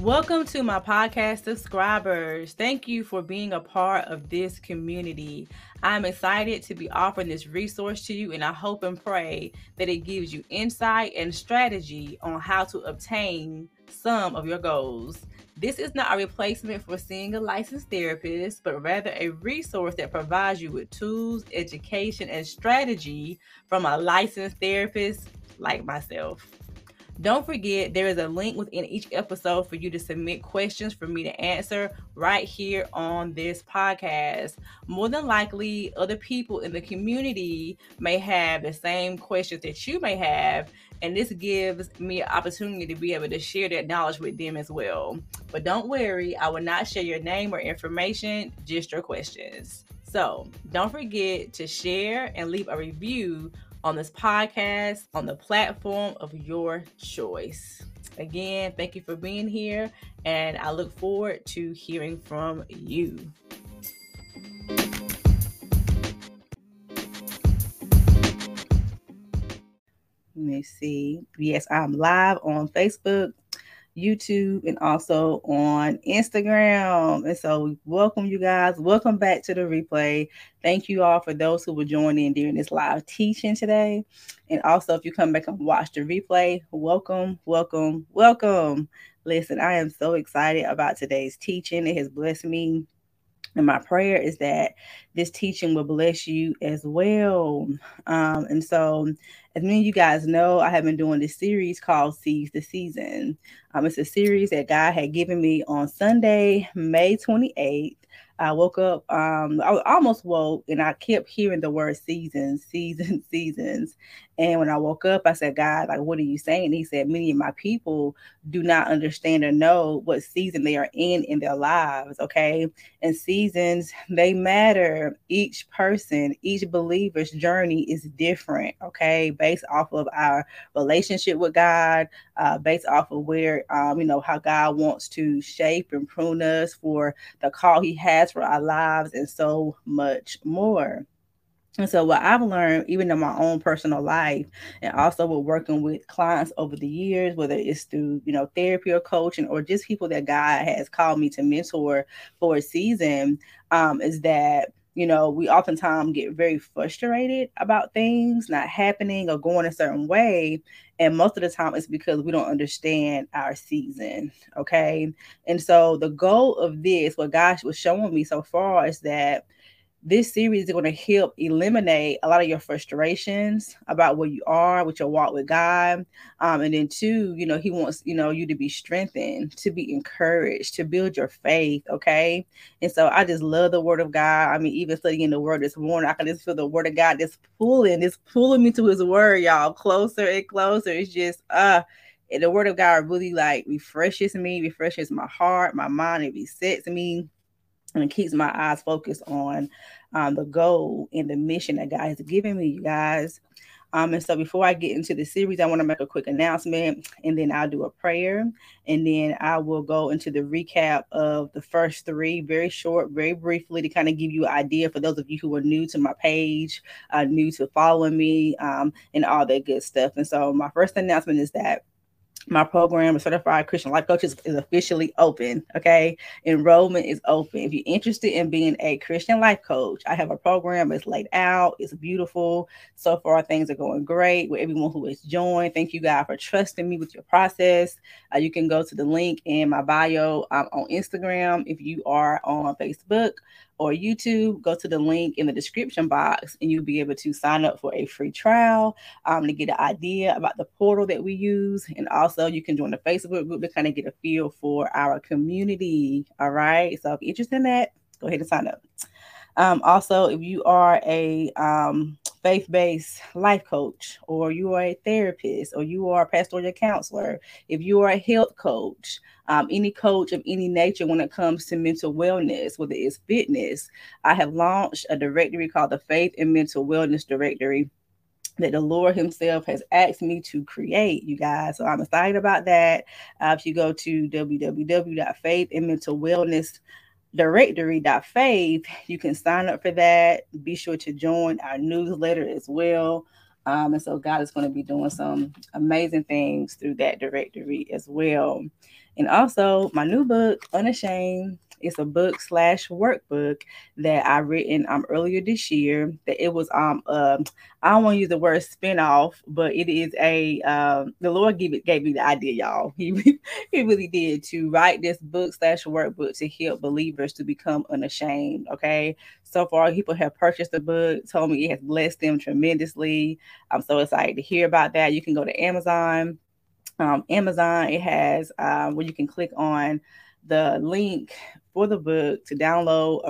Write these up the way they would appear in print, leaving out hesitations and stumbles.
Welcome to my podcast subscribers. Thank you for being a part of this community. I'm excited to be offering this resource to you, and I hope and pray that it gives you insight and strategy on how to obtain some of your goals. This is not a replacement for seeing a licensed therapist, but rather a resource that provides you with tools, education, and strategy from a licensed therapist like myself. Don't forget, there is a link within each episode for you to submit questions for me to answer right here on this podcast. More than likely, other people in the community may have the same questions that you may have, and this gives me an opportunity to be able to share that knowledge with them as well. But don't worry, I will not share your name or information, just your questions. So don't forget to share and leave a review on this podcast on the platform of your choice. Again, thank you for being here, and I look forward to hearing from you. Let me see. Yes, I'm live on Facebook, YouTube, and also on Instagram. And so welcome you guys. Welcome back to the replay. Thank you all for those who will join in during this live teaching today. And also if you come back and watch the replay, welcome. Listen, I am so excited about today's teaching. It has blessed me. And my prayer is that this teaching will bless you as well. And so, as many of you guys know, I have been doing this series called Seize the Season. It's a series that God had given me on Sunday, May 28th. I woke up, I almost woke, and I kept hearing the word seasons. And when I woke up, I said, God, like, what are you saying? And he said, many of my people do not understand or know what season they are in their lives, okay? And seasons, they matter. Each person, each believer's journey is different, okay? Based off of our relationship with God, based off of where, how God wants to shape and prune us for the call he has for our lives, and so much more. And so what I've learned, even in my own personal life, and also with working with clients over the years, whether it's through, therapy or coaching, or just people that God has called me to mentor for a season, is that, we oftentimes get very frustrated about things not happening or going a certain way. And most of the time it's because we don't understand our season. Okay. And so the goal of this, what God was showing me so far, is that this series is going to help eliminate a lot of your frustrations about where you are with your walk with God. And then two, he wants, you to be strengthened, to be encouraged, to build your faith. Okay. And so I just love the word of God. I mean, even studying the word this morning, I can just feel the word of God just pulling me to his word, y'all, closer and closer. It's just, the word of God really like refreshes me, refreshes my heart, my mind, it resets me. And it keeps my eyes focused on the goal and the mission that God has given me, you guys. And so before I get into the series, I want to make a quick announcement, and then I'll do a prayer, and then I will go into the recap of the first three, very short, very briefly, to kind of give you an idea for those of you who are new to my page, new to following me, and all that good stuff. And so my first announcement is that my program, Certified Christian Life Coaches, is officially open. Okay. Enrollment is open. If you're interested in being a Christian life coach, I have a program. It's laid out. It's beautiful. So far, things are going great with everyone who has joined. Thank you, God, for trusting me with your process. You can go to the link in my bio on Instagram. If you are on Facebook or YouTube, go to the link in the description box, and you'll be able to sign up for a free trial to get an idea about the portal that we use. And also you can join the Facebook group to kind of get a feel for our community. All right. So if you're interested in that, go ahead and sign up. Also, if you are a faith-based life coach, or you are a therapist, or you are a pastoral counselor, if you are a health coach, any coach of any nature when it comes to mental wellness, whether it's fitness, I have launched a directory called the Faith and Mental Wellness Directory that the Lord himself has asked me to create, you guys. So I'm excited about that. If you go to www.faithandmentalwellnessdirectory.faith, you can sign up for that. Be sure to join our newsletter as well. And so God is going to be doing some amazing things through that directory as well. And also my new book, Unashamed. It's a book slash workbook that I written earlier this year. That it was I don't want to use the word spinoff, but it is a the Lord gave me the idea, y'all. He really did, to write this book slash workbook to help believers to become unashamed. Okay, so far people have purchased the book, told me it has blessed them tremendously. I'm so excited to hear about that. You can go to Amazon. Amazon, it has where you can click on the link for the book to download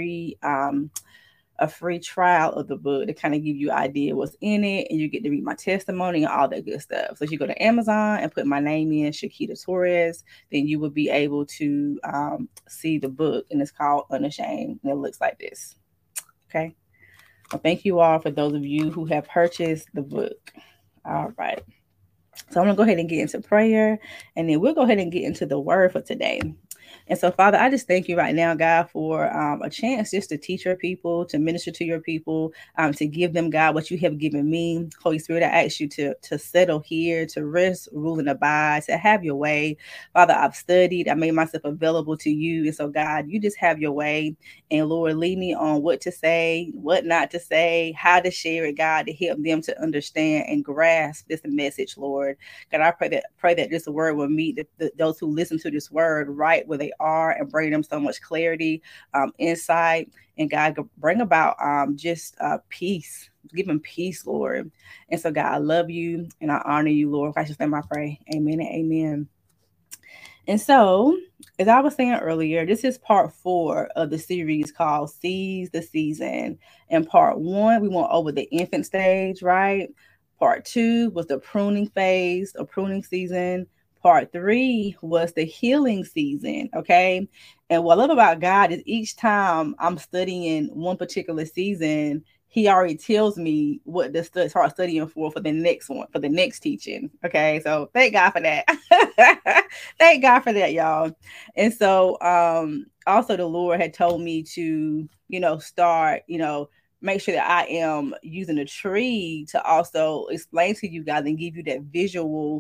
a free trial of the book to kind of give you an idea what's in it, and you get to read my testimony and all that good stuff. So if you go to Amazon and put my name in, Shakita Torres, then you will be able to see the book, and it's called Unashamed, and it looks like this. Okay. Well, thank you all for those of you who have purchased the book. All right. So I'm going to go ahead and get into prayer, and then we'll go ahead and get into the word for today. And so, Father, I just thank you right now, God, for a chance just to teach your people, to minister to your people, to give them, God, what you have given me. Holy Spirit, I ask you to settle here, to rest, rule, and abide, to have your way. Father, I've studied. I made myself available to you. And so, God, you just have your way. And Lord, lead me on what to say, what not to say, how to share it, God, to help them to understand and grasp this message, Lord. God, I pray that this word will meet those who listen to this word right where they are, and bring them so much clarity, insight, and God, bring about just peace. Give them peace, Lord. And so, God, I love you and I honor you, Lord. I just name I pray. Amen and amen. And so, as I was saying earlier, this is part 4 of the series called Seize the Season. In part 1, we went over the infant stage, right? Part 2 was the pruning phase, or pruning season. Part 3 was the healing season, okay? And what I love about God is each time I'm studying one particular season, he already tells me what to start studying for the next one, for the next teaching. Okay, so thank God for that. Thank God for that, y'all. And so also the Lord had told me to, start, make sure that I am using a tree to also explain to you guys and give you that visual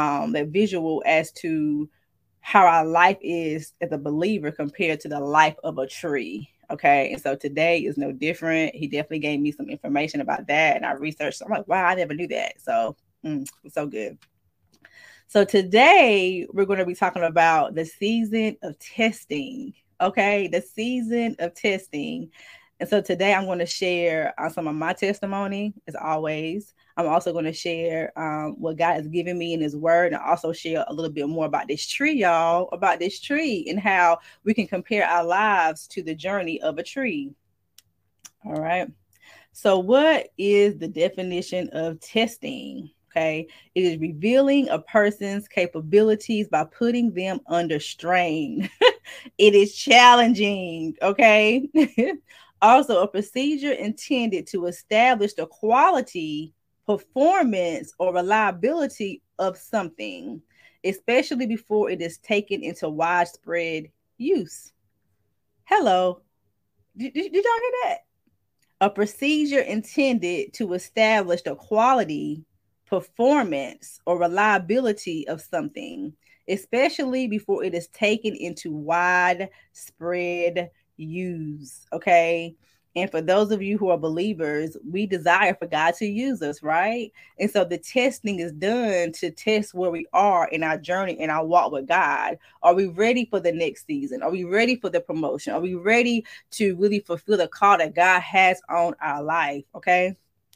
as to how our life is as a believer compared to the life of a tree. Okay. And so today is no different. He definitely gave me some information about that. And I researched. I'm like, wow, I never knew that. So it's so good. So today we're going to be talking about the season of testing. Okay. The season of testing. And so today I'm going to share some of my testimony, as always. I'm also going to share what God has given me in his word, and also share a little bit more about this tree, y'all, about this tree and how we can compare our lives to the journey of a tree. All right. So what is the definition of testing? Okay. It is revealing a person's capabilities by putting them under strain. It is challenging. Okay. Also, a procedure intended to establish the quality, performance, or reliability of something, especially before it is taken into widespread use. Hello. Did y'all hear that? A procedure intended to establish the quality, performance, or reliability of something, especially before it is taken into widespread use. Okay. And for those of you who are believers, we desire for God to use us, right? And so the testing is done to test where we are in our journey, in our walk with God. Are we ready for the next season? Are we ready for the promotion? Are we ready to really fulfill the call that God has on our life? Okay.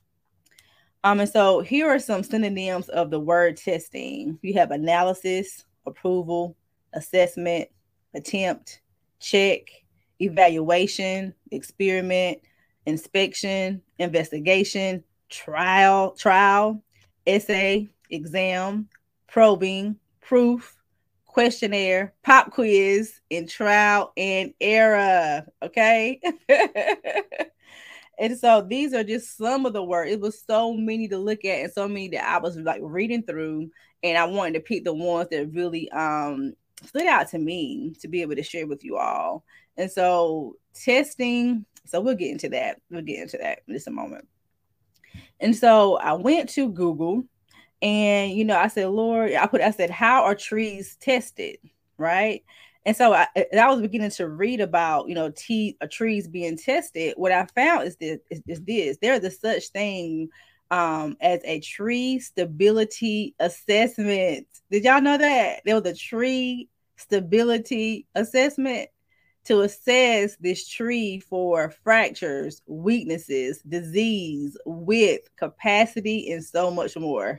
And so here are some synonyms of the word testing. You have analysis, approval, assessment, attempt, check, evaluation, experiment, inspection, investigation, trial, essay, exam, probing, proof, questionnaire, pop quiz, and trial and error. Okay. And so these are just some of the words. It was so many to look at, and so many that I was like reading through, and I wanted to pick the ones that really stood out to me to be able to share with you all. And so testing, so we'll get into that. We'll get into that in just a moment. And so I went to Google, and I said, Lord, I said, how are trees tested? right? And so I was beginning to read about, trees being tested. What I found is this: there's a such thing as a tree stability assessment. Did y'all know that there was a tree stability assessment to assess this tree for fractures, weaknesses, disease, width, capacity, and so much more?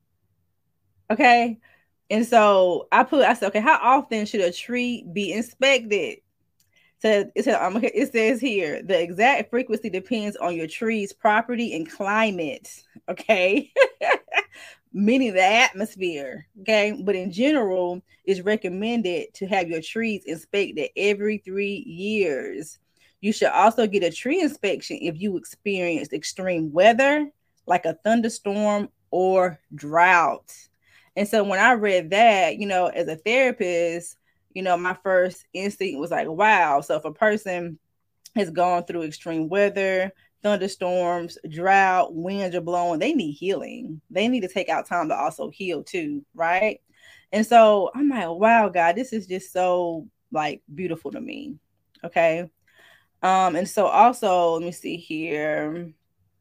Okay. And so I said, okay, how often should a tree be inspected? So it says here, the exact frequency depends on your tree's property and climate. Okay. Meaning the atmosphere. Okay. But in general, it's recommended to have your trees inspected every 3 years. You should also get a tree inspection if you experience extreme weather, like a thunderstorm or drought. And so when I read that, as a therapist, my first instinct was like, wow. So if a person has gone through extreme weather, thunderstorms, drought, winds are blowing, they need healing. They need to take out time to also heal too, right? And so I'm like, wow, God, this is just so like beautiful to me. Okay. And so also, let me see here.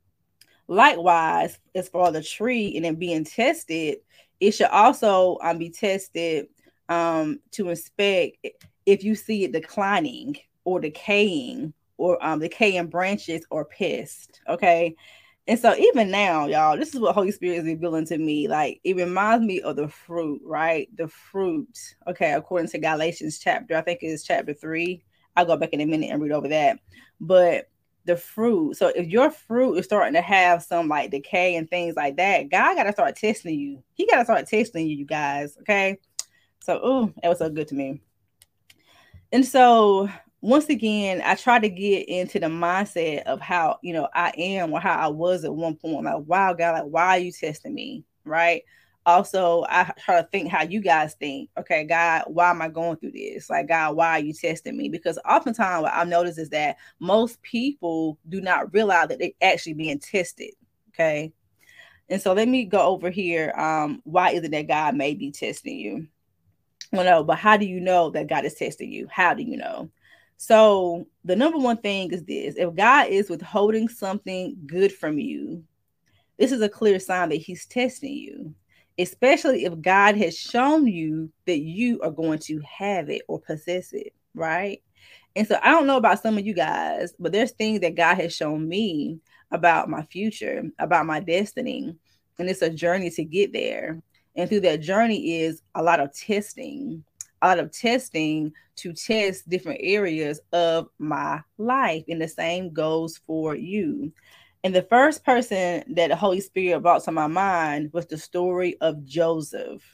Likewise, as for the tree and then being tested, it should also be tested to inspect if you see it declining or decaying or decaying branches or pests. Okay. And so even now, y'all, this is what Holy Spirit is revealing to me. Like it reminds me of the fruit, right? The fruit. Okay, according to Galatians chapter, I think it's chapter 3. I'll go back in a minute and read over that. But the fruit. So if your fruit is starting to have some like decay and things like that, God got to start testing you. He got to start testing you, you guys. Okay. So, that was so good to me. And so once again, I try to get into the mindset of how, I am or how I was at one point. Like, wow, God, like, why are you testing me? Right. Also, I try to think how you guys think. Okay, God, why am I going through this? Like, God, why are you testing me? Because oftentimes what I've noticed is that most people do not realize that they're actually being tested. Okay. And so let me go over here. Why is it that God may be testing you? Well, no, but how do you know that God is testing you? How do you know? So the number one thing is this: if God is withholding something good from you, this is a clear sign that he's testing you, especially if God has shown you that you are going to have it or possess it, right? And so I don't know about some of you guys, but there's things that God has shown me about my future, about my destiny. And it's a journey to get there. And through that journey is a lot of testing to test different areas of my life. And the same goes for you. And the first person that the Holy Spirit brought to my mind was the story of Joseph.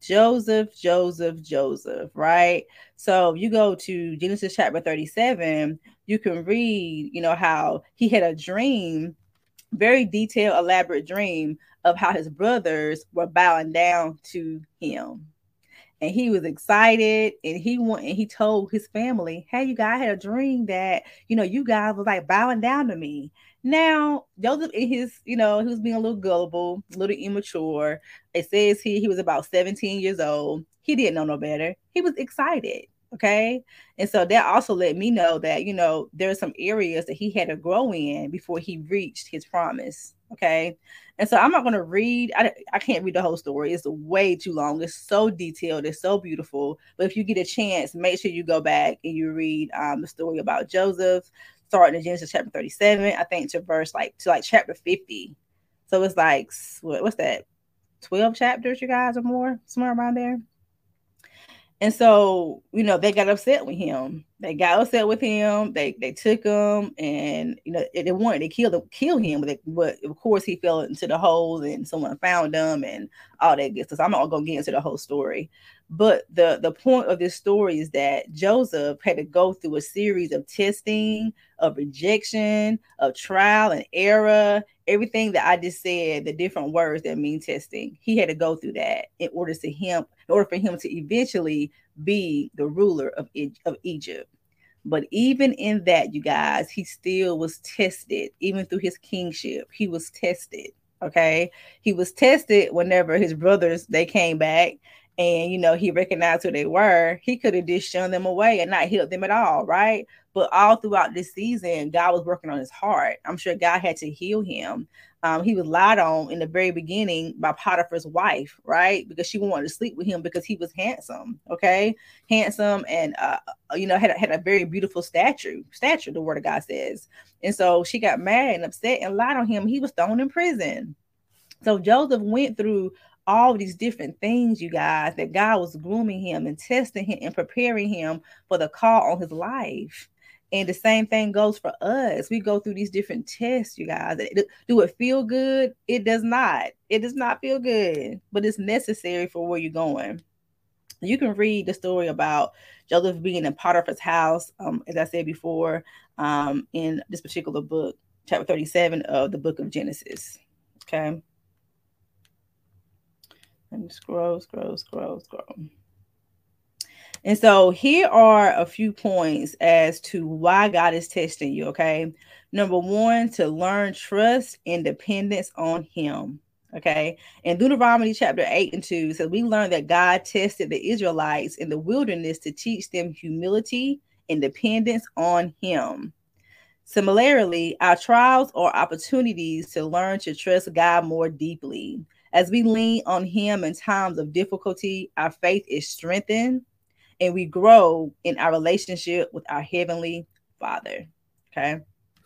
Joseph, right? So you go to Genesis chapter 37, you can read, how he had a dream, very detailed, elaborate dream of how his brothers were bowing down to him. And he was excited, and he told his family, hey, you guys, I had a dream that you guys was like bowing down to me. Now Joseph, in his, he was being a little gullible, a little immature. It says he was about 17 years old. He didn't know no better. He was excited. Okay. And so that also let me know that there are some areas that he had to grow in before he reached his promise. Okay. And so I'm not going to read, I can't read the whole story. It's way too long. It's so detailed. It's so beautiful. But if you get a chance, make sure you go back and you read the story about Joseph, starting in Genesis chapter 37, I think to chapter 50. So it's like, what's that? 12 chapters, you guys, or more, somewhere around there. And so, they got upset with him. They got upset with him. They took him, and they wanted to kill him. But of course, he fell into the hole, and someone found him, and all that good stuff. So I'm not gonna get into the whole story. But the point of this story is that Joseph had to go through a series of testing, of rejection, of trial and error. Everything that I just said, the different words that mean testing, he had to go through that in order for him to eventually be the ruler of Egypt. But even in that, you guys, he still was tested. Even through his kingship, he was tested. Okay, he was tested whenever his brothers they came back and he recognized who they were, he could have just shunned them away and not helped them at all, right? But all throughout this season, God was working on his heart. I'm sure God had to heal him. He was lied on in the very beginning by Potiphar's wife, right? Because she wanted to sleep with him because he was handsome, okay? Handsome and had a very beautiful stature, the word of God says. And so she got mad and upset and lied on him. He was thrown in prison. So Joseph went through all these different things, you guys, that God was grooming him and testing him and preparing him for the call on his life. And the same thing goes for us. We go through these different tests, you guys. Do it feel good? It does not. It does not feel good, but it's necessary for where you're going. You can read the story about Joseph being in Potiphar's house, as I said before, in this particular book, chapter 37 of the book of Genesis. Okay. Let me scroll. And so here are a few points as to why God is testing you, okay? Number one, to learn trust and dependence on him, okay? In Deuteronomy chapter 8 and 2, says we learned that God tested the Israelites in the wilderness to teach them humility and dependence on him. Similarly, our trials are opportunities to learn to trust God more deeply. As we lean on him in times of difficulty, our faith is strengthened and we grow in our relationship with our Heavenly Father. Okay.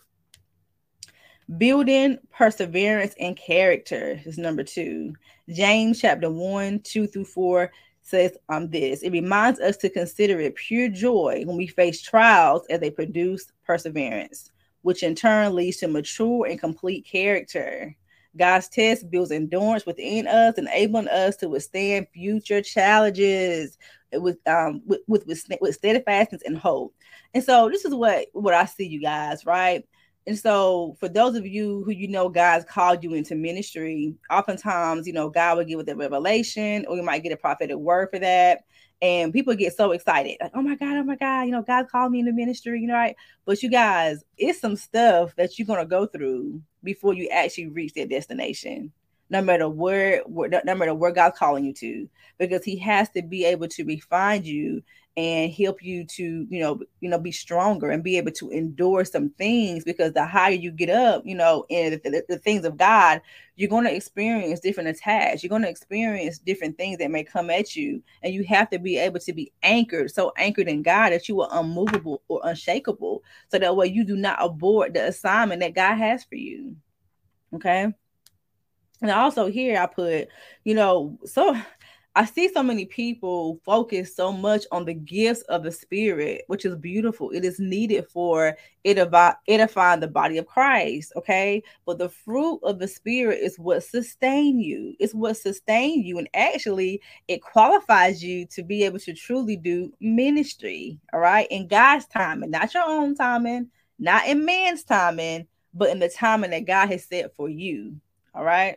Building perseverance and character is number 2. James chapter 1, 2 through 4 says this. It reminds us to consider it pure joy when we face trials as they produce perseverance, which in turn leads to mature and complete character. God's test builds endurance within us, enabling us to withstand future challenges with steadfastness and hope. And so this is what I see, you guys, right? And so for those of you who God's called you into ministry, oftentimes, God will give us a revelation, or you might get a prophetic word for that. And people get so excited, like, oh my God, God called me into ministry, right? But you guys, it's some stuff that you're going to go through before you actually reach that destination. No matter where God's calling you to, because he has to be able to refine you and help you to, be stronger and be able to endure some things, because the higher you get up, in the things of God, you're going to experience different attacks. You're going to experience different things that may come at you. And you have to be able to be anchored in God that you are unmovable or unshakable. So that way you do not abort the assignment that God has for you. Okay. And also here I put, so I see so many people focus so much on the gifts of the Spirit, which is beautiful. It is needed for edifying the body of Christ, okay? But the fruit of the Spirit is what sustain you. It's what sustain you. And actually, it qualifies you to be able to truly do ministry, all right? In God's timing, not your own timing, not in man's timing, but in the timing that God has set for you, all right?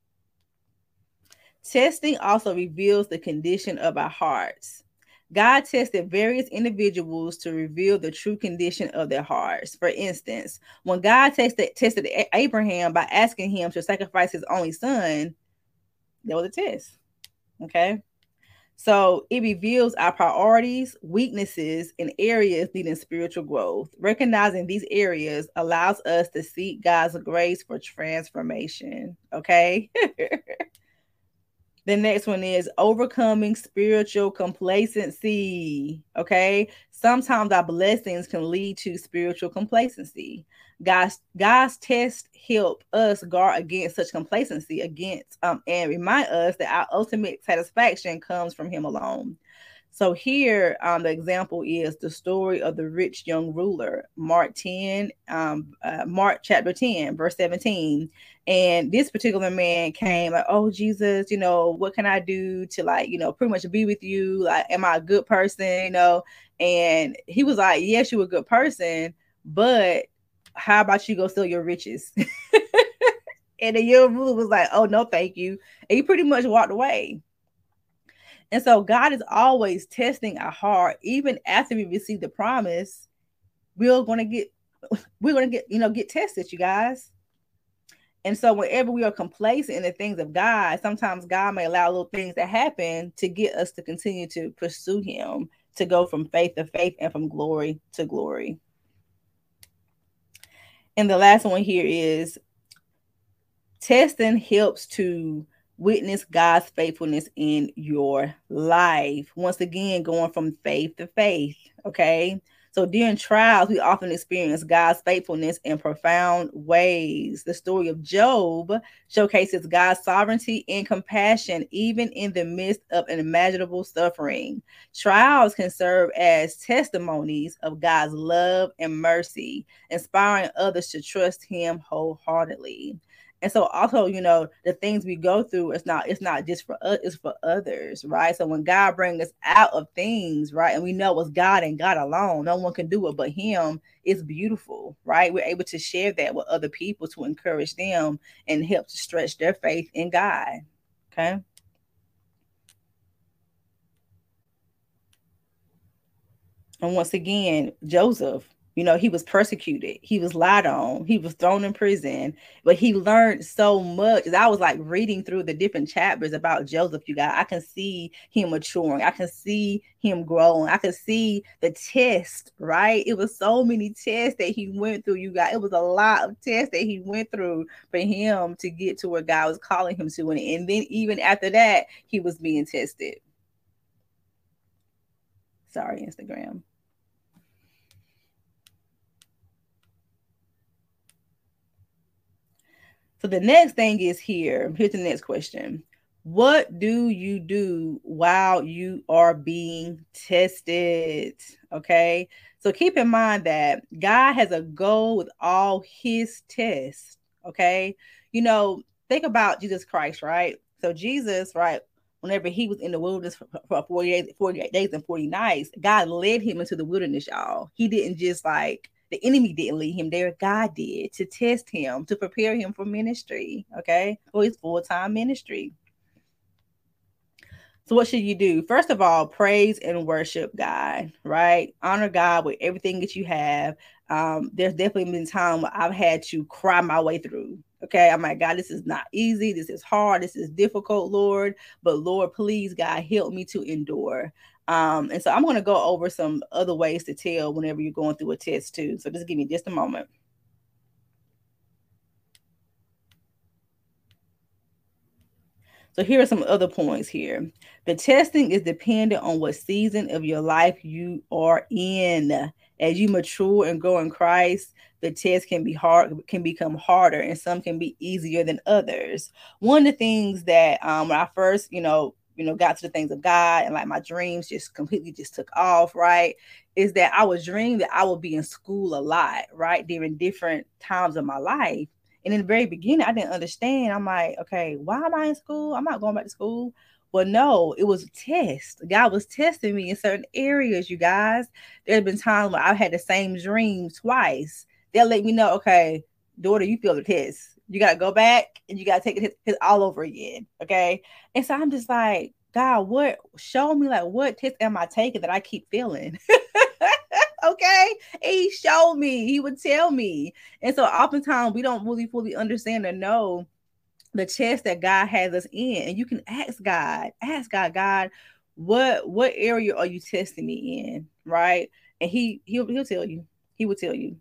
Testing also reveals the condition of our hearts. God tested various individuals to reveal the true condition of their hearts. For instance, when God tested Abraham by asking him to sacrifice his only son, there was a test. Okay. So it reveals our priorities, weaknesses, and areas needing spiritual growth. Recognizing these areas allows us to seek God's grace for transformation. Okay. The next one is overcoming spiritual complacency. Okay. Sometimes our blessings can lead to spiritual complacency. God's tests help us guard against such complacency and remind us that our ultimate satisfaction comes from him alone. So here, the example is the story of the rich young ruler, Mark chapter 10, verse 17. And this particular man came like, oh, Jesus, what can I do to pretty much be with you? Like, am I a good person? And he was like, yes, you're a good person, but how about you go sell your riches? And the young ruler was like, oh, no, thank you. And he pretty much walked away. And so God is always testing our heart. Even after we receive the promise, we're going to get tested, you guys. And so whenever we are complacent in the things of God, sometimes God may allow little things to happen to get us to continue to pursue him, to go from faith to faith and from glory to glory. And the last one here is testing helps to witness God's faithfulness in your life. Once again, going from faith to faith. Okay. So during trials, we often experience God's faithfulness in profound ways. The story of Job showcases God's sovereignty and compassion, even in the midst of unimaginable suffering. Trials can serve as testimonies of God's love and mercy, inspiring others to trust him wholeheartedly. And so also, the things we go through, it's not just for us, it's for others, right? So when God brings us out of things, right, and we know it's God and God alone, no one can do it but him, it's beautiful, right? We're able to share that with other people to encourage them and help to stretch their faith in God. Okay. And once again, Joseph, he was persecuted. He was lied on. He was thrown in prison. But he learned so much. As I was like reading through the different chapters about Joseph, you guys, I can see him maturing. I can see him growing. I can see the test, right? It was so many tests that he went through, you guys. It was a lot of tests that he went through for him to get to where God was calling him to. And then even after that, he was being tested. Sorry, Instagram. So the next thing is here. Here's the next question. What do you do while you are being tested? Okay. So keep in mind that God has a goal with all his tests. Okay. Think about Jesus Christ, right? So Jesus, right, whenever he was in the wilderness for 48 days and 40 nights, God led him into the wilderness, y'all. He didn't just the enemy didn't lead him there. God did, to test him, to prepare him for ministry, okay, for his full-time ministry. So what should you do? First of all, praise and worship God, right? Honor God with everything that you have. There's definitely been times where I've had to cry my way through. Okay, I'm like, God, this is not easy. This is hard. This is difficult, Lord. But Lord, please, God, help me to endure. And so I'm going to go over some other ways to tell whenever you're going through a test too. So just give me just a moment. So here are some other points here. The testing is dependent on what season of your life you are in. As you mature and grow in Christ, the test can become harder, and some can be easier than others. One of the things that when I first, got to the things of God and like my dreams just completely just took off, right? Is that I was dreaming that I would be in school a lot, right? During different times of my life. And in the very beginning, I didn't understand. I'm like, okay, why am I in school? I'm not going back to school. Well, no, it was a test. God was testing me in certain areas, you guys. There have been times where I've had the same dream twice. They'll let me know, okay, daughter, you feel the test. You got to go back and you got to take it all over again. Okay. And so I'm just like, God, show me what test am I taking that I keep failing? Okay. And he showed me, he would tell me. And so oftentimes we don't really fully understand or know the test that God has us in. And you can ask God, what area are you testing me in? Right. And he'll tell you. He will tell you.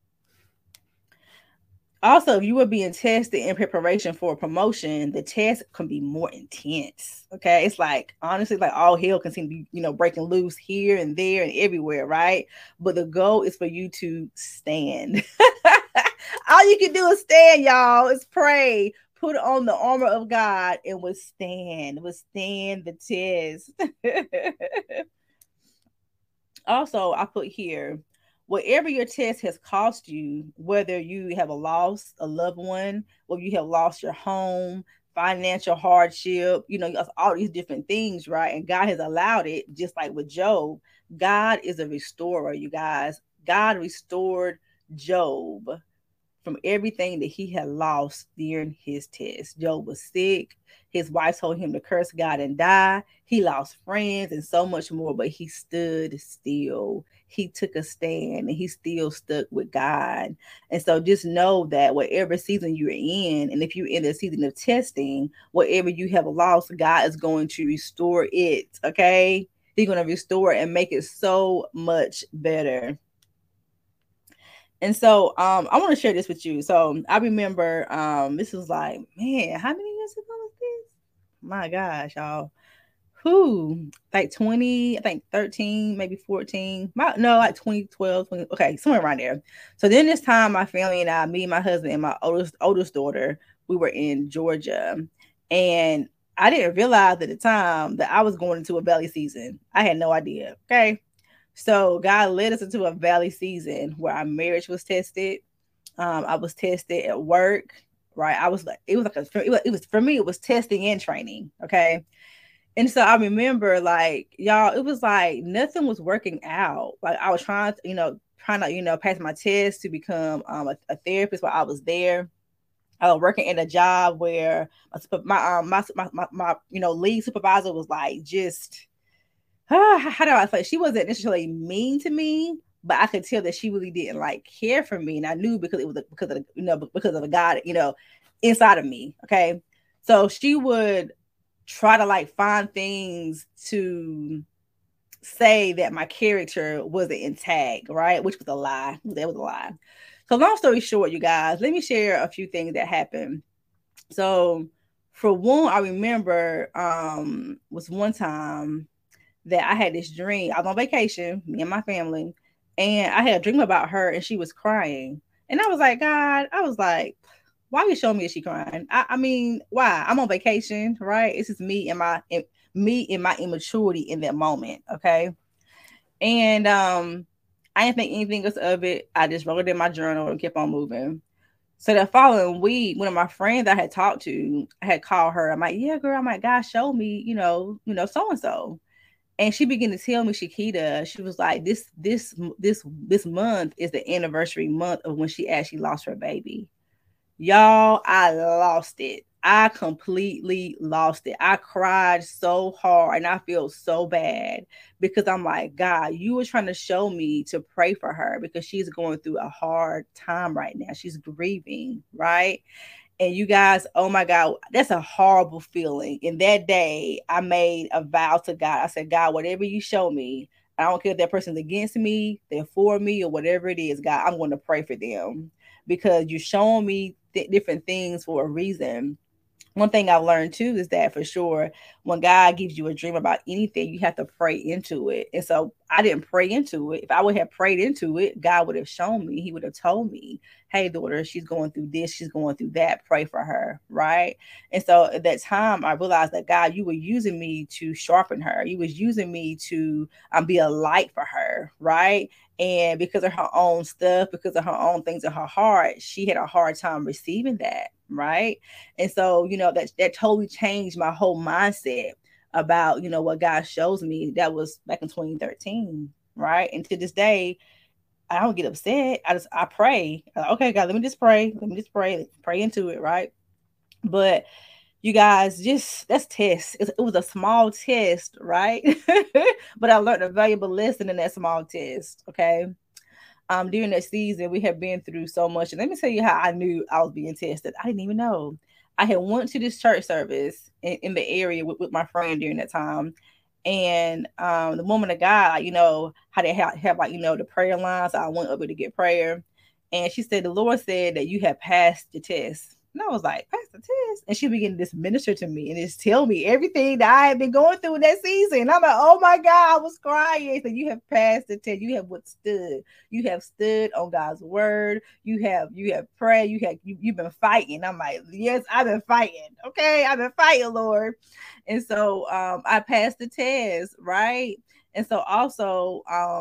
Also, if you were being tested in preparation for a promotion, the test can be more intense. Okay. It's like, honestly, like all hell can seem to be, breaking loose here and there and everywhere, right? But the goal is for you to stand. All you can do is stand, y'all. Is pray. Put on the armor of God and withstand the test. Also, I put here, whatever your test has cost you, whether you have lost a loved one, or you have lost your home, financial hardship, all these different things, right? And God has allowed it, just like with Job. God is a restorer, you guys. God restored Job from everything that he had lost during his test. Job was sick. His wife told him to curse God and die. He lost friends and so much more, but he stood still. He took a stand and he still stuck with God. And so just know that whatever season you're in, and if you're in the season of testing, whatever you have lost, God is going to restore it. Okay. He's going to restore it and make it so much better. And so I want to share this with you. So I remember this was like, man, how many years ago was this? My gosh, y'all. Who? Like 20, I think 13, maybe 14. No, like 2012, 20, okay, somewhere around there. So then this time my family and I, me, my husband, and my oldest daughter, we were in Georgia. And I didn't realize at the time that I was going into a valley season. I had no idea. Okay. So God led us into a valley season where our marriage was tested. I was tested at work, right? I was like, it was like it was for me, it was testing and training. Okay. And so I remember like, y'all, it was like nothing was working out. Like I was trying to, pass my test to become a therapist while I was there. I was working in a job where my lead supervisor was like just how do I say? She wasn't necessarily mean to me, but I could tell that she really didn't like care for me, and I knew because it was because of a God, inside of me. Okay, so she would try to like find things to say that my character wasn't intact, right? Which was a lie. That was a lie. So long story short, you guys, let me share a few things that happened. So for one, I remember was one time that I had this dream. I was on vacation, me and my family, and I had a dream about her and she was crying. And I was like, God, I was like, why are you showing me that she crying? I mean, why? I'm on vacation, right? It's just me and my immaturity in that moment. Okay. And I didn't think anything else of it. I just wrote it in my journal and kept on moving. So the following week, one of my friends I had talked to, I had called her. I'm like, yeah, girl, I'm like, God showed me, so and so. And she began to tell me, Shakita, she was like, this month is the anniversary month of when she actually lost her baby. Y'all, I lost it. I completely lost it. I cried so hard and I feel so bad because I'm like, God, you were trying to show me to pray for her because she's going through a hard time right now. She's grieving, right? And you guys, oh my God, that's a horrible feeling. And that day, I made a vow to God. I said, God, whatever you show me, I don't care if that person's against me, they're for me, or whatever it is, God, I'm going to pray for them because you're showing me different things for a reason. One thing I've learned too is that for sure, when God gives you a dream about anything, you have to pray into it. And so I didn't pray into it. If I would have prayed into it, God would have shown me, He would have told me, hey, daughter, she's going through this, she's going through that. Pray for her. Right. And so at that time, I realized that God, you were using me to sharpen her. You was using me to be a light for her. Right. And because of her own stuff, because of her own things in her heart, she had a hard time receiving that. Right. And so, that totally changed my whole mindset about, what God shows me. That was back in 2013. Right. And to this day, I don't get upset. I pray. Okay, God, let me just pray. Pray into it. Right. But you guys, just that's test. It was a small test, right? But I learned a valuable lesson in that small test. Okay. During that season, we have been through so much. And let me tell you how I knew I was being tested. I didn't even know. I had went to this church service in the area with my friend during that time. And the woman of God, how they have like, the prayer lines. So I went up there to get prayer. And she said, the Lord said that you have passed the test. And I was like, pass the test. And she began to just minister to me and just tell me everything that I had been going through in that season. And I'm like, oh my God, I was crying. So you have passed the test. You have withstood. You have stood on God's word. You have prayed. You've been fighting. I'm like, yes, I've been fighting. Okay, I've been fighting, Lord. And so I passed the test, right? And so also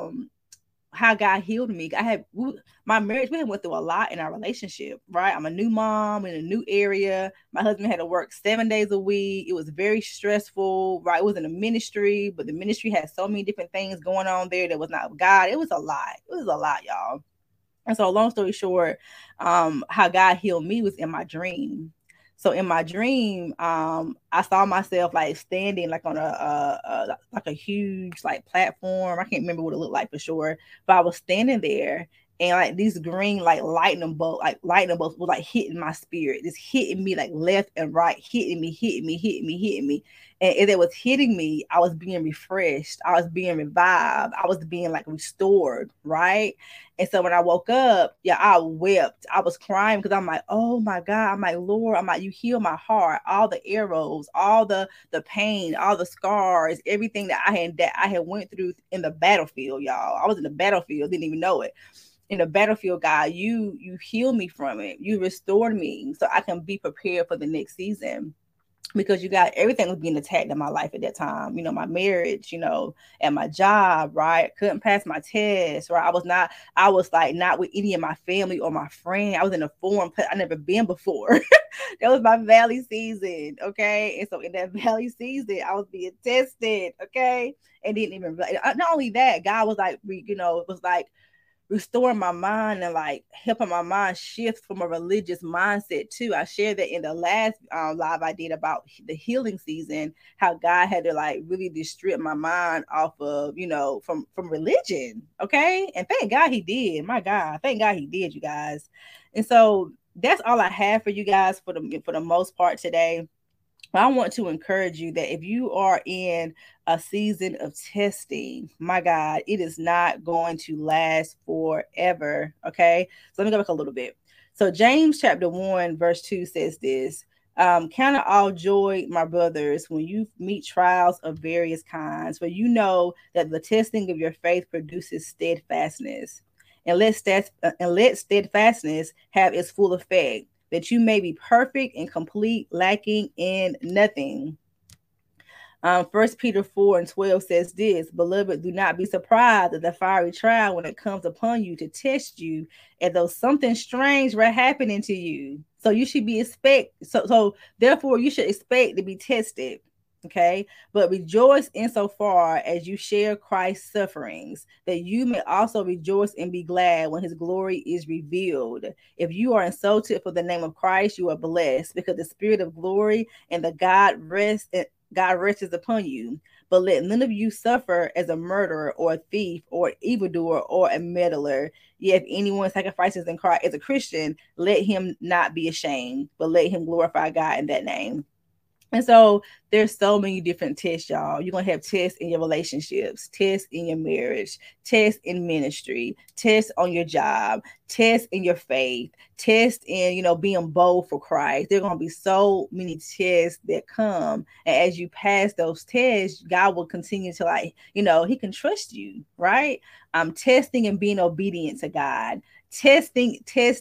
how God healed me. My marriage, we had went through a lot in our relationship, right? I'm a new mom in a new area. My husband had to work 7 days a week. It was very stressful, right? It was in a ministry, but the ministry had so many different things going on there that was not God. It was a lot. It was a lot, y'all. And so long story short, how God healed me was in my dream. So in my dream, I saw myself like standing like on a huge like platform. I can't remember what it looked like for sure, but I was standing there, and like these green like lightning bolts was like hitting my spirit, just hitting me like left and right, hitting me. And as it was hitting me, I was being refreshed, I was being revived, I was being like restored, right? And so when I woke up, yeah, I wept. I was crying because I'm like, oh my God. I'm like, Lord, I'm like, you heal my heart, all the arrows, all the pain, all the scars, everything that I had went through in the battlefield, y'all. I was in the battlefield, didn't even know it. In the battlefield, God, you healed me from it. You restored me so I can be prepared for the next season, because you got everything was being attacked in my life at that time. My marriage, at my job, right? Couldn't pass my test, right? I was like not with any of my family or my friend. I was in a foreign place I never been before. That was my valley season, okay? And so in that valley season, I was being tested, okay? And didn't even, not only that, God was like, it was like restoring my mind and like helping my mind shift from a religious mindset too. I shared that in the last live I did about the healing season, how God had to like really just strip my mind off of, from religion. Okay. And thank God he did. My God, thank God he did, you guys. And so that's all I have for you guys for the most part today. I want to encourage you that if you are in a season of testing, my God, it is not going to last forever. Okay. So let me go back a little bit. So James chapter 1, verse 2 says this. Count it all joy, my brothers, when you meet trials of various kinds, for you know that the testing of your faith produces steadfastness. And let steadfastness have its full effect, that you may be perfect and complete, lacking in nothing. 1 Peter 4:12 says this, beloved, do not be surprised at the fiery trial when it comes upon you to test you, as though something strange were happening to you. So you should be so therefore you should expect to be tested. Okay, but rejoice insofar as you share Christ's sufferings, that you may also rejoice and be glad when his glory is revealed. If you are insulted for the name of Christ, you are blessed, because the spirit of glory and the God rests upon you. But let none of you suffer as a murderer or a thief or an evildoer or a meddler. Yet if anyone sacrifices in Christ as a Christian, let him not be ashamed, but let him glorify God in that name. And so there's so many different tests, y'all. You're going to have tests in your relationships, tests in your marriage, tests in ministry, tests on your job, tests in your faith, tests in, being bold for Christ. There are going to be so many tests that come. And as you pass those tests, God will continue to he can trust you, right? Testing and being obedient to God. Testing,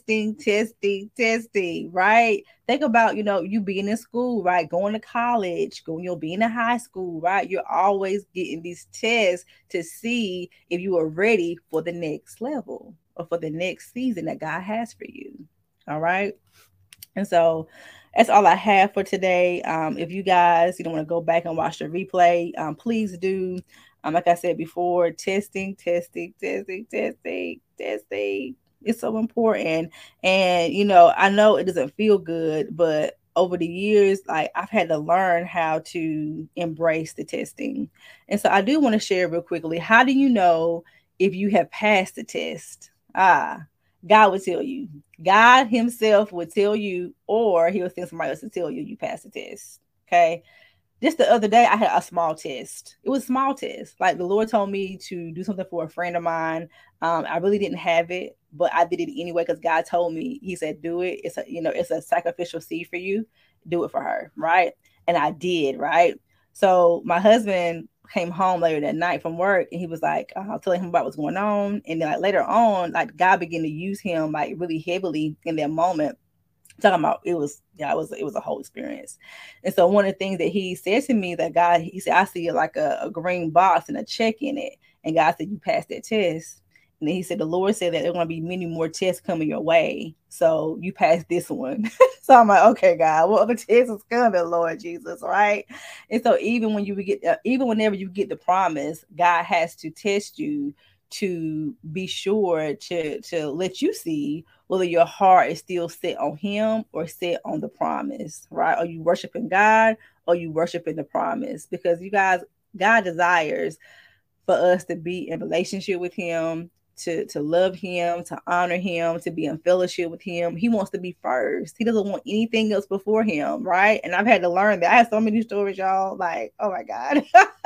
right? Think about, you being in school, right? Going to college, being in high school, right? You're always getting these tests to see if you are ready for the next level or for the next season that God has for you. All right. And so that's all I have for today. If you guys, want to go back and watch the replay, please do. Like I said before, testing. It's so important. And, I know it doesn't feel good, but over the years, like I've had to learn how to embrace the testing. And so I do want to share real quickly. How do you know if you have passed the test? God will tell you. God himself will tell you, or he'll send somebody else to tell you you passed the test. Okay. Just the other day, I had a small test. It was a small test. Like the Lord told me to do something for a friend of mine. I really didn't have it, but I did it anyway because God told me. He said, "Do it. It's a sacrificial seed for you. Do it for her, right?" And I did, right. So my husband came home later that night from work, and he was like, telling him about what's going on. And then like later on, like God began to use him like really heavily in that moment. Talking about it was a whole experience. And so one of the things that he said to me, that God, he said, I see like a green box and a check in it. And God said, you passed that test. And then he said, the Lord said that there are going to be many more tests coming your way. So you passed this one. So I'm like, okay, God, what other test is coming, Lord Jesus, right? And so even whenever you get the promise, God has to test you to be sure to let you see whether your heart is still set on him or set on the promise, right? Are you worshiping God or you worshiping the promise? Because you guys, God desires for us to be in relationship with him, to love him, to honor him, to be in fellowship with him. He wants to be first. He doesn't want anything else before him, right? And I've had to learn that. I have so many stories, y'all. Like, oh my God.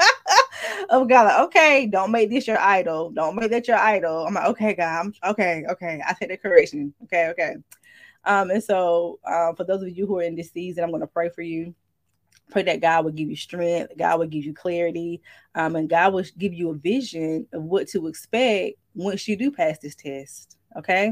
Oh God, like, okay, don't make this your idol. Don't make that your idol. I'm like, okay, God, okay. I take the correction. Okay. And so for those of you who are in this season, I'm going to pray for you. Pray that God will give you strength, God will give you clarity, and God will give you a vision of what to expect once you do pass this test. Okay.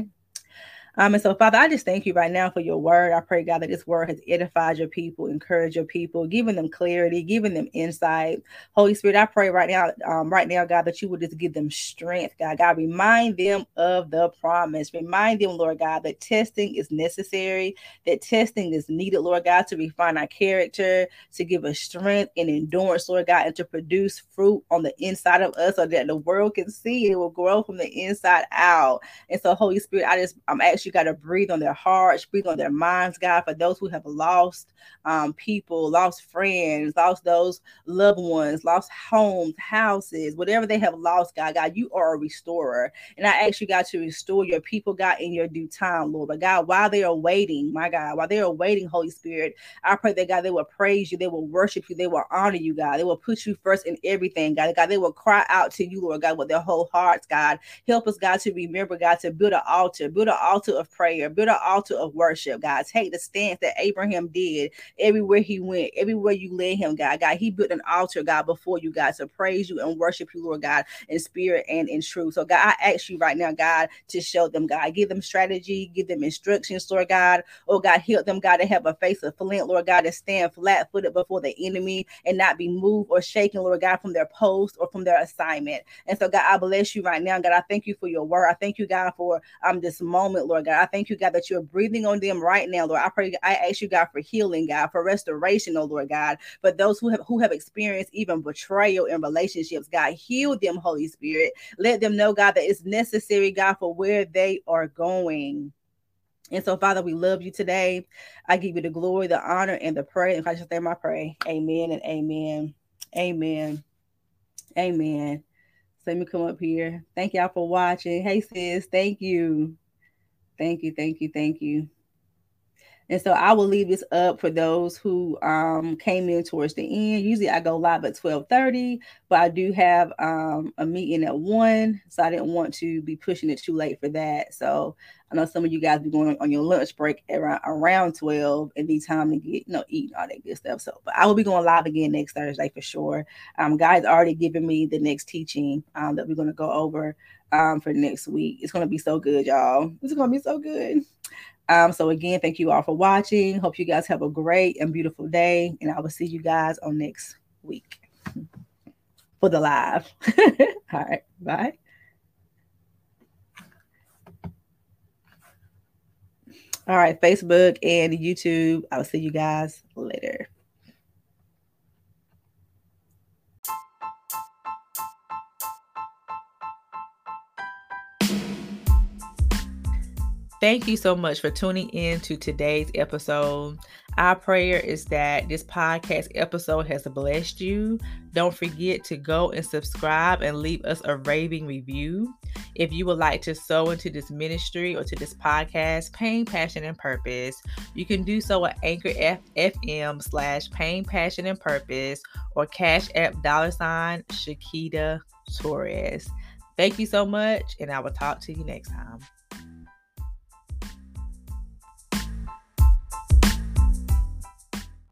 And so, Father, I just thank you right now for your word. I pray, God, that this word has edified your people, encouraged your people, giving them clarity, giving them insight. Holy Spirit, I pray right now, God, that you would just give them strength, God. God, remind them of the promise. Remind them, Lord God, that testing is necessary, that testing is needed, Lord God, to refine our character, to give us strength and endurance, Lord God, and to produce fruit on the inside of us so that the world can see it will grow from the inside out. And so, Holy Spirit, I'm asking you, God, to breathe on their hearts, breathe on their minds, God, for those who have lost people, lost friends, lost those loved ones, lost homes, houses, whatever they have lost, God, you are a restorer. And I ask you, God, to restore your people, God, in your due time, Lord. But God, while they are waiting, my God, while they are waiting, Holy Spirit, I pray that, God, they will praise you, they will worship you, they will honor you, God. They will put you first in everything, God. God, they will cry out to you, Lord God, with their whole hearts, God. Help us, God, to remember, God, to build an altar of prayer, build an altar of worship, God. Take the stance that Abraham did everywhere he went, everywhere you led him, God. God, he built an altar, God, before you, God, to praise you and worship you, Lord God, in spirit and in truth. So, God, I ask you right now, God, to show them, God. Give them strategy, give them instructions, Lord God. Oh, God, help them, God, to have a face of flint, Lord God, to stand flat-footed before the enemy and not be moved or shaken, Lord God, from their post or from their assignment. And so, God, I bless you right now, God. I thank you for your word. I thank you, God, for this moment, Lord God. I thank you, God, that you're breathing on them right now, Lord. I ask you, God, for healing, God, for restoration, oh Lord God. But those who have experienced even betrayal in relationships, God, heal them, Holy Spirit. Let them know, God, that it's necessary, God, for where they are going. And so, Father, we love you today. I give you the glory, the honor, and the praise. In Christ's name I pray. Amen and amen. Amen. Amen. So let me come up here. Thank y'all for watching. Hey, sis. Thank you. Thank you. And so I will leave this up for those who came in towards the end. Usually I go live at 12:30, but I do have a meeting at 1, so I didn't want to be pushing it too late for that. So I know some of you guys be going on your lunch break around 12 and need time to get, eat all that good stuff. So, but I will be going live again next Thursday for sure. God's already given me the next teaching that we're going to go over for next week. It's going to be so good, y'all. It's going to be so good. So again, thank you all for watching. Hope you guys have a great and beautiful day. And I will see you guys on next week for the live. All right. Bye. All right. Facebook and YouTube. I will see you guys later. Thank you so much for tuning in to today's episode. Our prayer is that this podcast episode has blessed you. Don't forget to go and subscribe and leave us a raving review. If you would like to sow into this ministry or to this podcast, Pain, Passion, and Purpose, you can do so at Anchor FM/Pain, Passion, and Purpose or Cash App $ Shakita Torres. Thank you so much, and I will talk to you next time.